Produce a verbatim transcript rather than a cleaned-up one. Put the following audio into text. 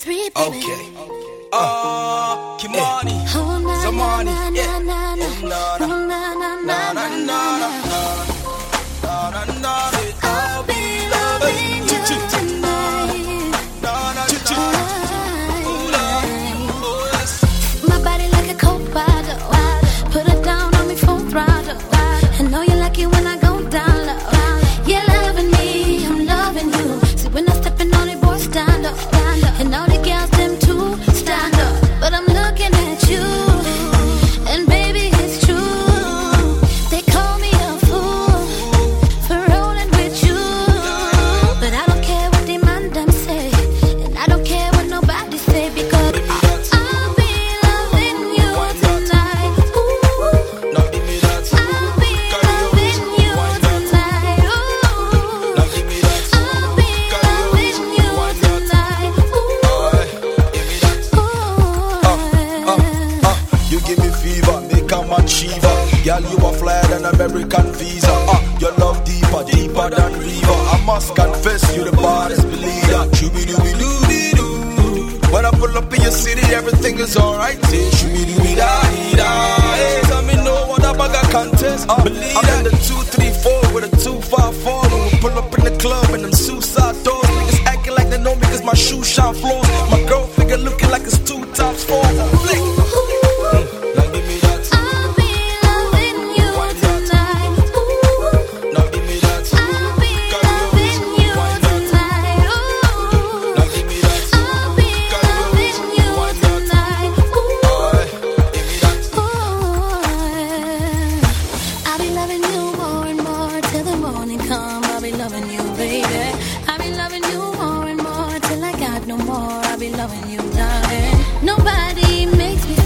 three, baby. Okay. Uh, Kimani, Zamani, yeah. Oh, na na na na na na na na na. I'll be loving you tonight. My body like a cold bottle. Put it down on me full throttle. I know you like it when I go down low. You're loving me, I'm loving you. See when I stepping on it, boy, stand up. And all the girls them too stand up. But I'm looking at you, and baby it's true. They call me a fool for rolling with you, but I don't care what they man them say, and I don't care what nobody say, because I'll be loving you tonight. Ooh. I'll be loving you tonight. Ooh. I'll be loving you tonight. You give me fever, make a man shiver. Girl, you are flyer than American visa. Uh, your love deeper, deeper than river. I must confess, you the baddest believer. Shooby dooby dooby doo. When I pull up in your city, everything is alright. Shooby dooby da da. Hey, tell me no what a bag of contest. Uh, Believe I'm in the two three four with a two five four. When we pull up in the club and them suicide doors, niggas acting like they know me 'cause my shoes shine floors. My girl figure looking like it's two times four. Flick. I'll be loving you, darling. Nobody makes me